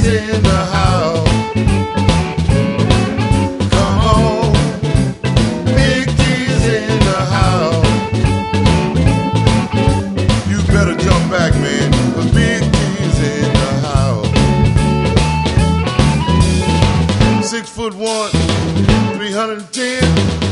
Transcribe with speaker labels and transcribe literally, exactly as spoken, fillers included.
Speaker 1: in the house. Come on, Big T's in the house. You better jump back, man, 'cause Big T's in the house. Six foot one, three hundred ten.